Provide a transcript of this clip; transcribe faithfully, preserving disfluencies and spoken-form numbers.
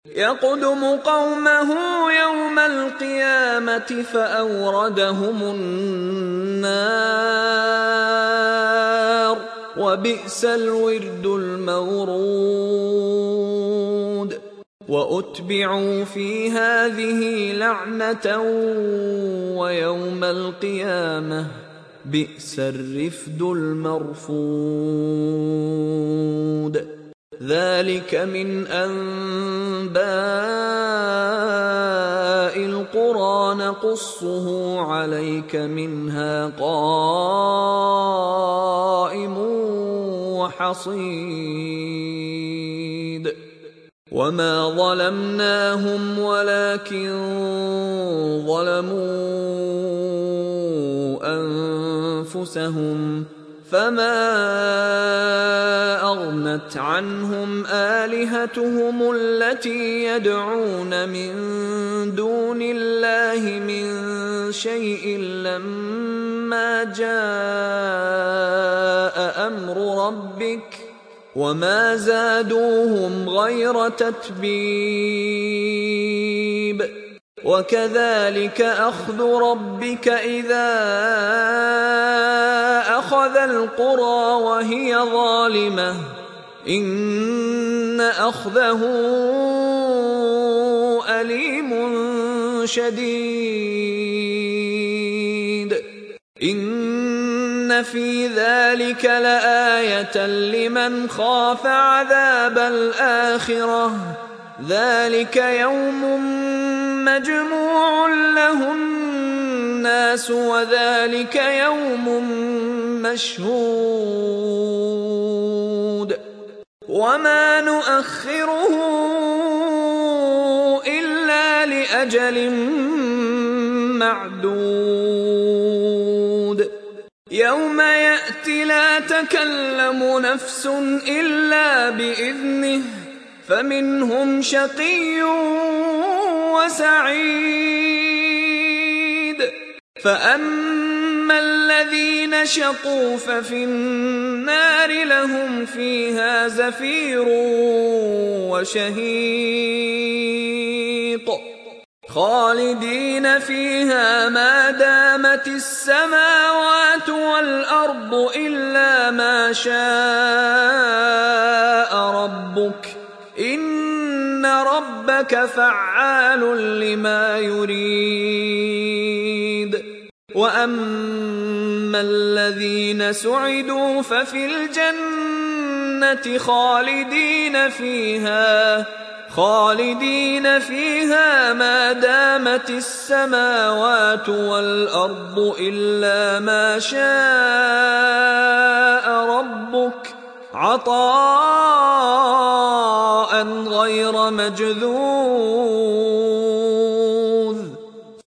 يقدم قومه يوم القيامة فأوردهم النار وبئس الورد المورود وأتبعوا في هذه لعنة ويوم القيامة بئس الرفد المرفود ذلك من أنباء القرى نقصه عليك منها قائم وحصيد وما ظلمناهم ولكن ظلموا أنفسهم فما أغنت عنهم آلهتهم التي يدعون من دون الله من شيء لما جاء أمر ربك وما زادوهم غير تتبيب وكذلك أخذ ربك إذا أخذ القرى وهي ظالمة إن أخذه أليم شديد إن في ذلك لآية لمن خاف عذاب الآخرة ذلك يوم مجموع له الناس وذلك يوم مشهود وما نؤخره إلا لأجل معدود يوم يأتي لا تكلم نفس إلا بإذنه فمنهم شقي وسعيد فأما الذين شقوا ففي النار لهم فيها زفير وشهيق خالدين فيها ما دامت السماوات والأرض إلا ما شاء ربك إن ربك فعال لما يريد وأما الذين سعدوا ففي الجنة خالدين فيها خالدين فيها ما دامت السماوات والأرض إلا ما شاء ربك عطاء غير مجذوذ